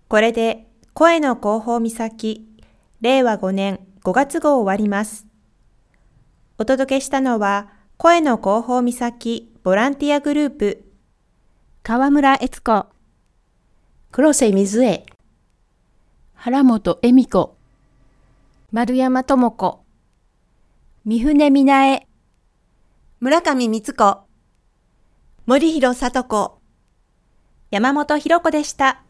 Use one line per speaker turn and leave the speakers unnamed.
これで声の広報岬令和5年5月号終わります。お届けしたのは声の広報岬ボランティアグループ
川村悦子、
黒瀬水江、
原本恵美子、
丸山智子、
三船美奈恵、
村上光子、
森弘聡子、山本博子でした。